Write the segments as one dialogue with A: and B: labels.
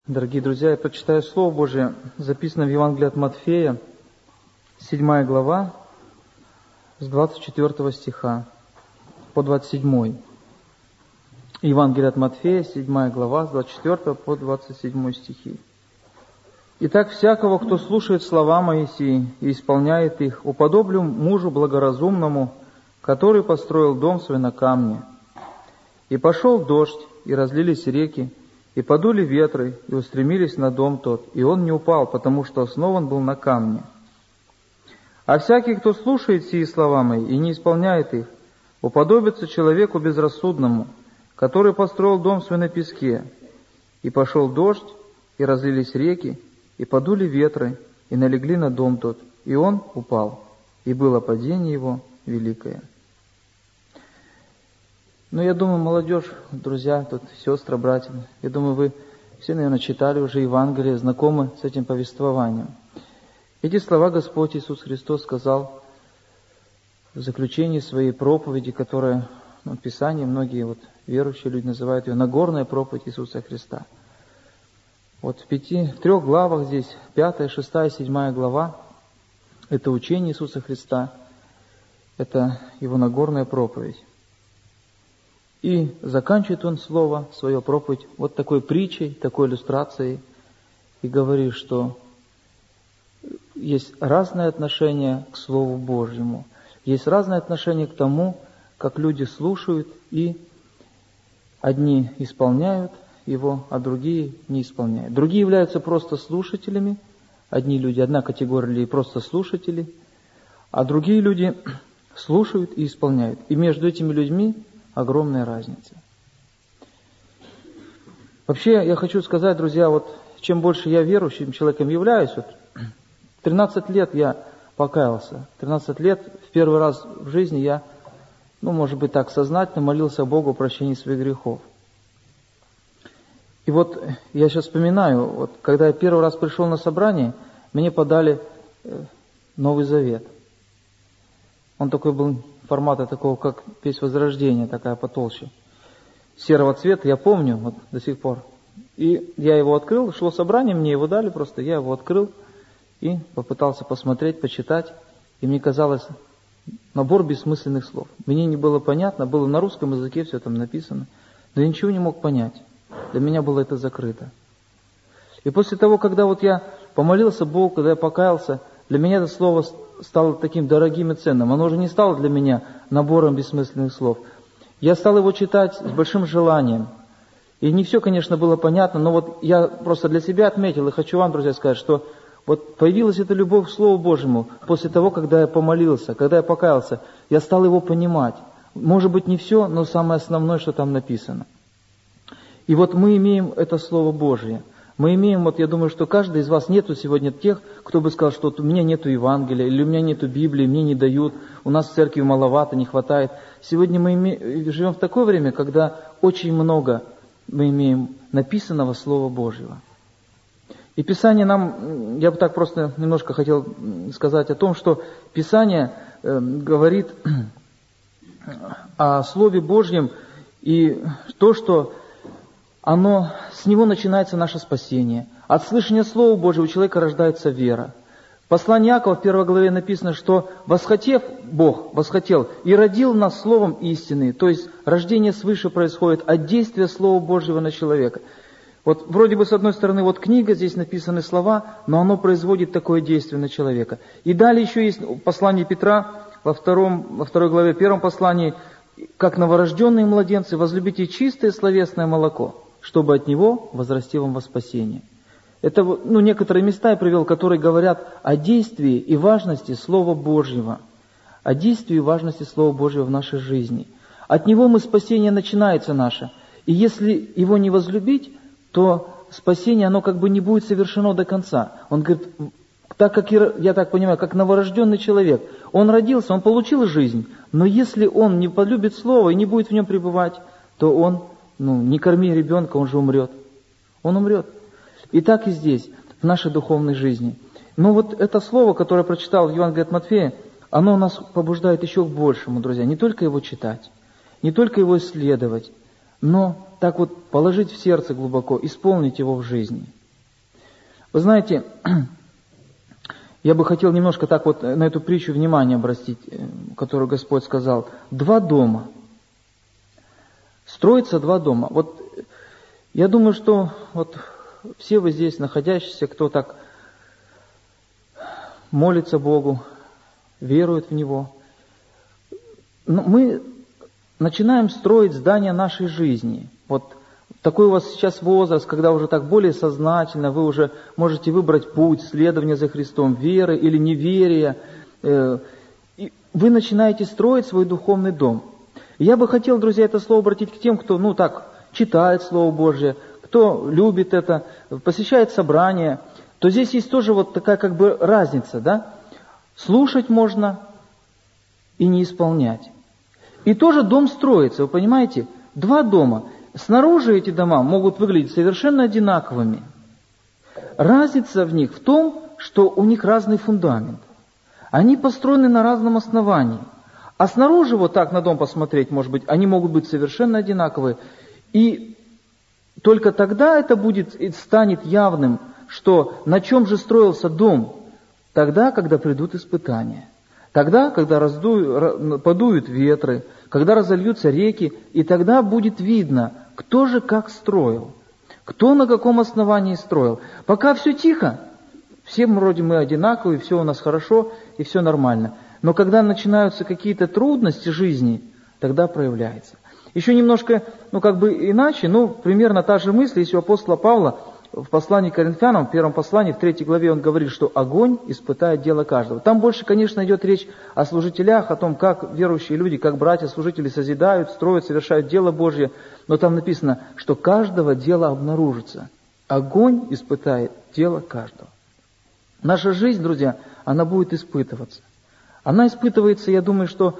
A: Дорогие друзья, я прочитаю Слово Божие, записанное в Евангелии от Матфея, 7 глава, с 24 стиха по 27. Евангелие от Матфея, 7 глава, с 24 по 27 стихи. «Итак, всякого, кто слушает слова мои сии и исполняет их, уподоблю мужу благоразумному, который построил дом свой на камне. И пошел дождь, и разлились реки, и подули ветры, и устремились на дом тот, и он не упал, потому что основан был на камне. А всякий, кто слушает сии слова мои и не исполняет их, уподобится человеку безрассудному, который построил дом свой на песке. И пошел дождь, и разлились реки, и подули ветры, и налегли на дом тот, и он упал, и было падение его великое». Ну, я думаю, молодежь, друзья, тут сестры, братья, я думаю, вы все, наверное, читали уже Евангелие, знакомы с этим повествованием. Эти слова Господь Иисус Христос сказал в заключении своей проповеди, которая в Писании, многие верующие люди называют ее Нагорная проповедь Иисуса Христа. В 3 главах здесь, 5, 6, 7 глава, это учение Иисуса Христа, это Его Нагорная проповедь. И заканчивает он слово, свою проповедь, такой притчей, такой иллюстрацией, и говорит, что есть разное отношение к Слову Божьему, есть разное отношение к тому, как люди слушают, и одни исполняют его, а другие не исполняют. Другие являются просто слушателями, одна категория людей просто слушатели, а другие люди слушают и исполняют. И между этими людьми огромная разница. Вообще, я хочу сказать, друзья, чем больше я верующим человеком являюсь, 13 лет я покаялся. 13 лет, в первый раз в жизни я, может быть так, сознательно молился Богу о прощении своих грехов. И я сейчас вспоминаю, когда я первый раз пришел на собрание, мне подали Новый Завет. Он такой был формата такого, как «Песнь Возрождения», такая потолще, серого цвета, я помню до сих пор. И я его открыл, шло собрание, мне его дали просто, я его открыл и попытался посмотреть, почитать. И мне казалось, набор бессмысленных слов. Мне не было понятно, было на русском языке все там написано, но я ничего не мог понять. Для меня было это закрыто. И после того, когда я помолился Богу, когда я покаялся, для меня это слово стало таким дорогим и ценным. Оно уже не стало для меня набором бессмысленных слов. Я стал его читать с большим желанием. И не все, конечно, было понятно, но я просто для себя отметил, и хочу вам, друзья, сказать, что появилась эта любовь к Слову Божьему после того, когда я помолился, когда я покаялся. Я стал его понимать. Может быть, не все, но самое основное, что там написано. И мы имеем это Слово Божие. Мы имеем, я думаю, что каждый из вас нету сегодня тех, кто бы сказал, что у меня нету Евангелия, или у меня нету Библии, мне не дают, у нас в церкви маловато, не хватает. Сегодня мы живем в такое время, когда очень много мы имеем написанного Слова Божьего. И Писание нам, я бы так просто немножко хотел сказать о том, что Писание говорит о Слове Божьем, и то, что с него начинается наше спасение. От слышания Слова Божьего у человека рождается вера. В послании Иакова в 1 главе написано, что Бог восхотел и родил нас Словом истины. То есть рождение свыше происходит от действия Слова Божьего на человека. Вроде бы с одной стороны книга, здесь написаны слова, но оно производит такое действие на человека. И далее еще есть послание Петра во 2 главе, 1 послании, как новорожденные младенцы, возлюбите чистое словесное молоко, чтобы от него возрасти вам во спасение. Это некоторые места я привел, которые говорят о действии и важности Слова Божьего. О действии и важности Слова Божьего в нашей жизни. От него спасение начинается наше. И если его не возлюбить, то спасение, оно не будет совершено до конца. Он говорит, так как, я так понимаю, как новорожденный человек, он родился, он получил жизнь, но если он не полюбит Слово и не будет в нем пребывать, то он, не корми ребенка, он же умрет. Он умрет. И так и здесь, в нашей духовной жизни. Но это слово, которое я прочитал в Евангелии от Матфея, оно нас побуждает еще к большему, друзья. Не только его читать, не только его исследовать, но так вот положить в сердце глубоко, исполнить его в жизни. Вы знаете, я бы хотел немножко так вот на эту притчу внимание обратить, которую Господь сказал. 2 дома. Строится 2 дома. Вот я думаю, что вот все вы здесь находящиеся, кто так молится Богу, верует в Него, мы начинаем строить здание нашей жизни. Вот такой у вас сейчас возраст, когда уже так более сознательно, вы уже можете выбрать путь следования за Христом, веры или неверия. И вы начинаете строить свой духовный дом. И я бы хотел, друзья, это слово обратить к тем, кто, читает Слово Божие, кто любит это, посещает собрания. То здесь есть тоже вот такая как бы разница, да? Слушать можно и не исполнять. И тоже дом строится, вы понимаете? 2 дома. Снаружи эти дома могут выглядеть совершенно одинаковыми. Разница в них в том, что у них разный фундамент. Они построены на разном основании. А снаружи вот так на дом посмотреть, может быть, они могут быть совершенно одинаковые. И только тогда это станет явным, что на чем же строился дом? Тогда, когда придут испытания. Тогда, когда подуют ветры, когда разольются реки, и тогда будет видно, кто же как строил, кто на каком основании строил. Пока все тихо, все вроде мы одинаковые, все у нас хорошо и все нормально. Но когда начинаются какие-то трудности жизни, тогда проявляется. Еще немножко, иначе, примерно та же мысль, если у апостола Павла в послании к Коринфянам, в 1 послании, в 3 главе он говорит, что огонь испытает дело каждого. Там больше, конечно, идет речь о служителях, о том, как верующие люди, как братья-служители созидают, строят, совершают дело Божье. Но там написано, что каждого дело обнаружится. Огонь испытает дело каждого. Наша жизнь, друзья, она будет испытываться. Она испытывается, я думаю, что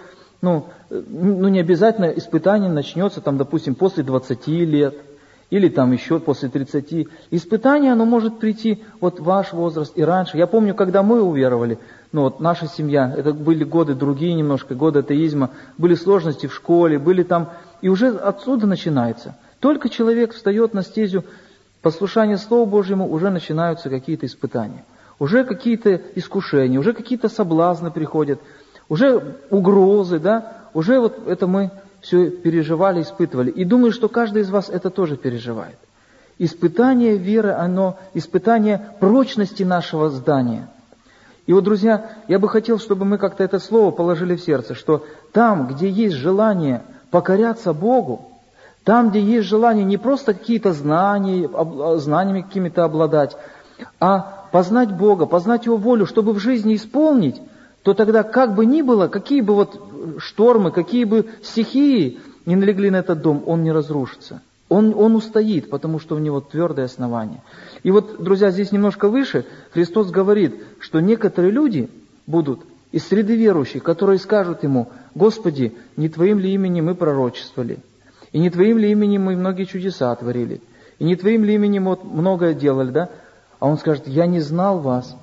A: не обязательно испытание начнется, допустим, после 20 лет, или еще после 30. Испытание, оно может прийти в ваш возраст и раньше. Я помню, когда мы уверовали, наша семья, это были годы другие немножко, годы атеизма, были сложности в школе, и уже отсюда начинается. Только человек встает на стезю послушания Слову Божьему, уже начинаются какие-то испытания. Уже какие-то искушения, уже какие-то соблазны приходят, уже угрозы, уже это мы все переживали, испытывали. И думаю, что каждый из вас это тоже переживает. Испытание веры, испытание прочности нашего здания. И друзья, я бы хотел, чтобы мы как-то это слово положили в сердце, что там, где есть желание покоряться Богу, там, где есть желание не просто какие-то знаниями какими-то обладать, а познать Бога, познать Его волю, чтобы в жизни исполнить, то тогда как бы ни было, какие бы штормы, какие бы стихии не налегли на этот дом, он не разрушится. Он устоит, потому что у него твердое основание. И друзья, здесь немножко выше Христос говорит, что некоторые люди будут из среды верующих, которые скажут Ему: «Господи, не Твоим ли именем мы пророчествовали? И не Твоим ли именем мы многие чудеса творили? И не Твоим ли именем многое делали?» А Он скажет: «Я не знал вас.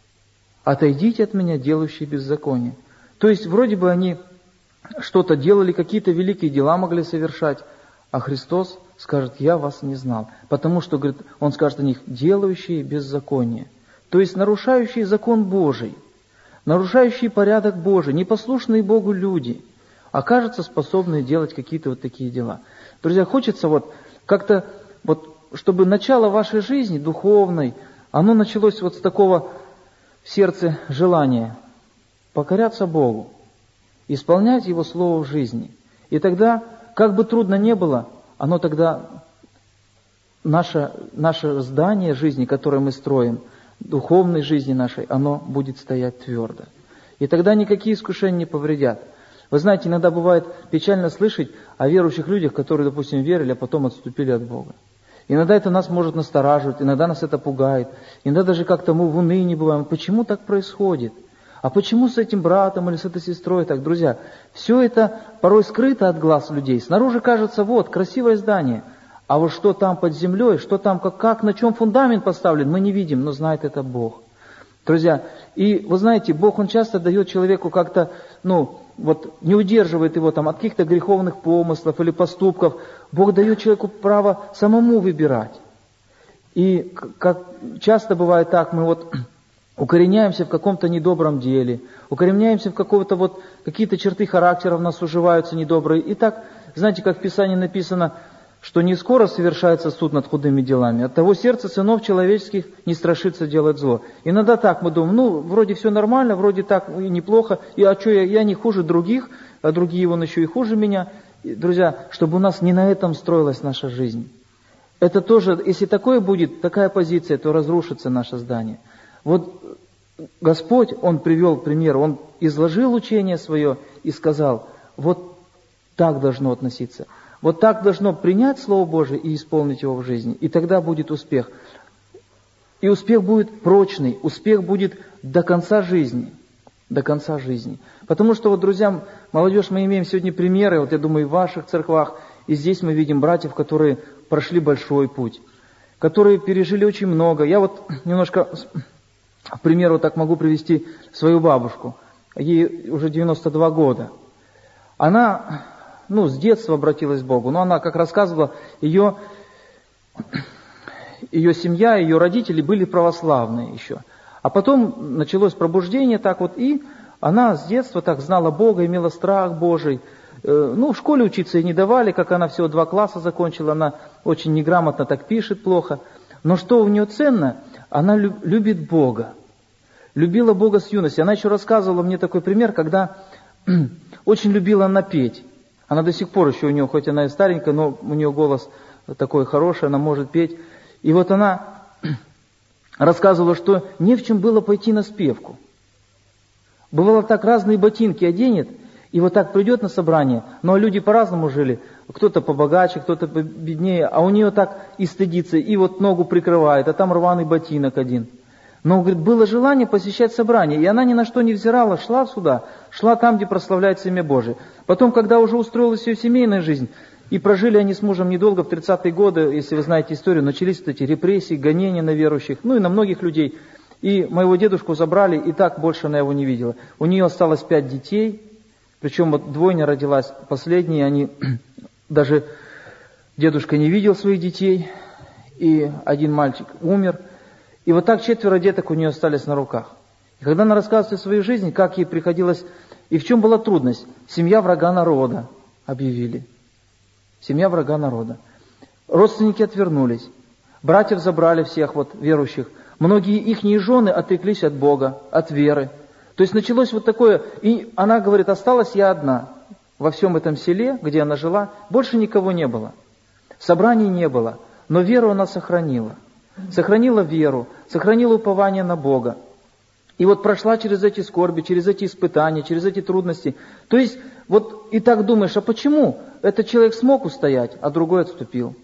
A: Отойдите от меня, делающие беззаконие». То есть, вроде бы они что-то делали, какие-то великие дела могли совершать, а Христос скажет: «Я вас не знал». Потому что, говорит, Он скажет о них: делающие беззаконие. То есть, нарушающие закон Божий, нарушающие порядок Божий, непослушные Богу люди, окажутся способны делать какие-то такие дела. Друзья, хочется как-то, чтобы начало вашей жизни духовной, оно началось с такого в сердце желания покоряться Богу, исполнять Его Слово в жизни. И тогда, как бы трудно ни было, оно тогда, наше здание жизни, которое мы строим, духовной жизни нашей, оно будет стоять твердо. И тогда никакие искушения не повредят. Вы знаете, иногда бывает печально слышать о верующих людях, которые, допустим, верили, а потом отступили от Бога. Иногда это нас может настораживать, иногда нас это пугает, иногда даже как-то мы в унынии бываем. Почему так происходит? А почему с этим братом или с этой сестрой так? Друзья, все это порой скрыто от глаз людей. Снаружи кажется, красивое здание, а что там под землей, что там, как на чем фундамент поставлен, мы не видим, но знает это Бог. Друзья, и вы знаете, Бог, Он часто дает человеку как-то, вот не удерживает его там от каких-то греховных помыслов или поступков. Бог дает человеку право самому выбирать. И как часто бывает так, мы вот укореняемся в каком-то недобром деле, укореняемся в какие-то черты характера в нас уживаются недобрые. И так, знаете, как в Писании написано, что не скоро совершается суд над худыми делами. Оттого сердце сынов человеческих не страшится делать зло. Иногда так мы думаем, вроде все нормально, вроде так и неплохо, а что я не хуже других, а другие вон еще и хуже меня. И, друзья, чтобы у нас не на этом строилась наша жизнь. Это тоже, если такое будет, такая позиция, то разрушится наше здание. Вот Господь, Он привел пример, Он изложил учение свое и сказал, вот так должно относиться. Вот так должно принять Слово Божие и исполнить его в жизни. И тогда будет успех. И успех будет прочный, успех будет до конца жизни. До конца жизни. Потому что, друзья, молодежь, мы имеем сегодня примеры, я думаю, в ваших церквах, и здесь мы видим братьев, которые прошли большой путь, которые пережили очень много. Я немножко, к примеру, так могу привести свою бабушку. Ей уже 92 года. Она, с детства обратилась к Богу, но она, как рассказывала, ее семья, ее родители были православные еще. А потом началось пробуждение и она с детства так знала Бога, имела страх Божий. В школе учиться ей не давали, как она всего 2 класса закончила, она очень неграмотно так пишет плохо. Но что у нее ценно? Она любит Бога. Любила Бога с юности. Она еще рассказывала мне такой пример, когда очень любила она петь. Она до сих пор еще у нее, хоть она и старенькая, но у нее голос такой хороший, она может петь. И она рассказывала, что не в чем было пойти на спевку. Бывало так, разные ботинки оденет, и так придет на собрание, но люди по-разному жили. Кто-то побогаче, кто-то победнее, а у нее так и стыдится, и ногу прикрывает, а там рваный ботинок один. Но, говорит, было желание посещать собрание, и она ни на что не взирала, шла сюда, шла там, где прославляется имя Божие. Потом, когда уже устроилась ее семейная жизнь, и прожили они с мужем недолго, в 30-е годы, если вы знаете историю, начались эти репрессии, гонения на верующих, и на многих людей. И моего дедушку забрали, и так больше она его не видела. У нее осталось 5 детей, причем двойня родилась, последние, они даже дедушка не видел своих детей, и один мальчик умер. И так 4 деток у нее остались на руках. И когда она рассказывает о своей жизни, как ей приходилось, и в чем была трудность, семья врага народа объявили. Семья врага народа. Родственники отвернулись. Братьев забрали всех верующих. Многие ихние жены отреклись от Бога, от веры. То есть началось такое, и она говорит, осталась я одна. Во всем этом селе, где она жила, больше никого не было. Собраний не было, но веру она сохранила. Сохранила веру, сохранила упование на Бога. И прошла через эти скорби, через эти испытания, через эти трудности. То есть, и так думаешь, а почему этот человек смог устоять, а другой отступил?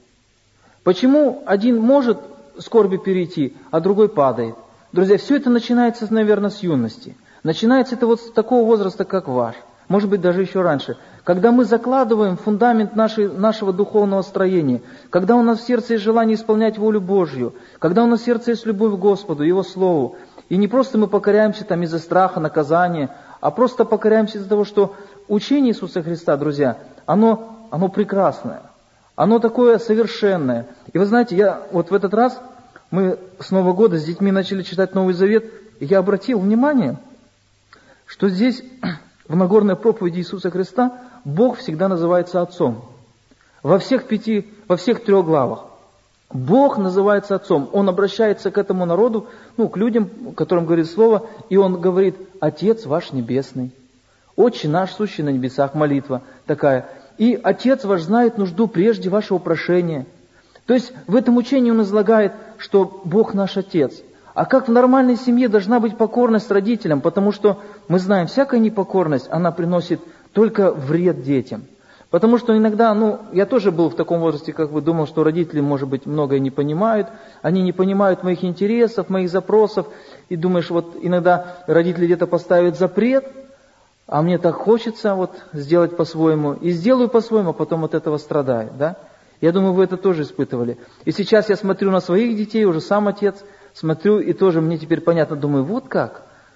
A: Почему один может скорби перейти, а другой падает? Друзья, все это начинается, наверное, с юности. Начинается это с такого возраста, как ваш. Может быть, даже еще раньше. Когда мы закладываем фундамент нашего духовного строения, когда у нас в сердце есть желание исполнять волю Божью, когда у нас в сердце есть любовь к Господу, Его Слову, и не просто мы покоряемся из-за страха, наказания, а просто покоряемся из-за того, что учение Иисуса Христа, друзья, оно прекрасное, оно такое совершенное. И вы знаете, я в этот раз, мы с Нового года с детьми начали читать Новый Завет, и я обратил внимание, что здесь, в Нагорной проповеди Иисуса Христа, Бог всегда называется Отцом. Во всех 3 главах. Бог называется Отцом. Он обращается к этому народу, к людям, которым говорит Слово, и Он говорит: «Отец ваш небесный, Отче наш, сущий на небесах», молитва такая. И Отец ваш знает нужду прежде вашего прошения. То есть в этом учении Он излагает, что Бог наш Отец. А как в нормальной семье должна быть покорность родителям, потому что мы знаем, всякая непокорность, она приносит только вред детям. Потому что иногда, я тоже был в таком возрасте, думал, что родители, может быть, многое не понимают, они не понимают моих интересов, моих запросов, и думаешь, иногда родители где-то поставят запрет, а мне так хочется сделать по-своему, и сделаю по-своему, а потом от этого страдаю, да? Я думаю, вы это тоже испытывали. И сейчас я смотрю на своих детей, уже сам отец, смотрю, и тоже мне теперь понятно, думаю, как.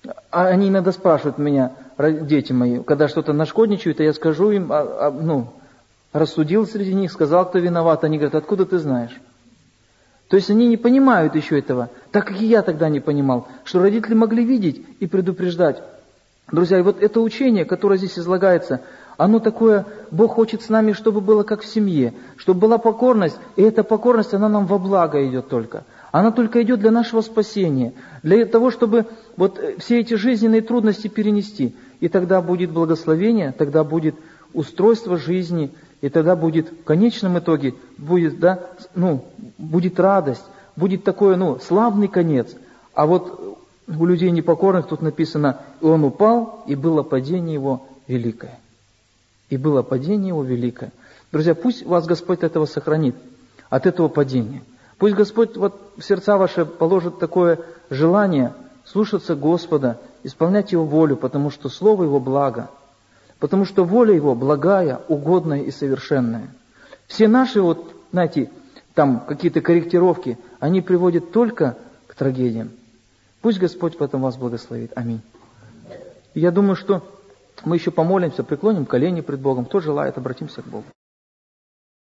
A: А они иногда спрашивают меня, дети мои, когда что-то нашкодничают, и я скажу им, рассудил среди них, сказал, кто виноват. Они говорят, откуда ты знаешь? То есть они не понимают еще этого, так как и я тогда не понимал, что родители могли видеть и предупреждать. Друзья, и вот это учение, которое здесь излагается, оно такое, Бог хочет с нами, чтобы было как в семье, чтобы была покорность, и эта покорность, она нам во благо идет только. Она только идет для нашего спасения, для того, чтобы вот все эти жизненные трудности перенести. И тогда будет благословение, тогда будет устройство жизни, и тогда будет в конечном итоге будет, будет радость, будет такой, славный конец. А вот у людей непокорных тут написано, и он упал, и было падение его великое. И было падение его великое. Друзья, пусть вас Господь от этого сохранит, от этого падения. Пусть Господь вот в сердца ваши положит такое желание слушаться Господа, исполнять Его волю, потому что Слово Его благо, потому что воля Его благая, угодная и совершенная. Все наши там какие-то корректировки, они приводят только к трагедиям. Пусть Господь в этом вас благословит. Аминь. Я думаю, что мы еще помолимся, преклоним колени пред Богом. Кто желает, обратимся к Богу.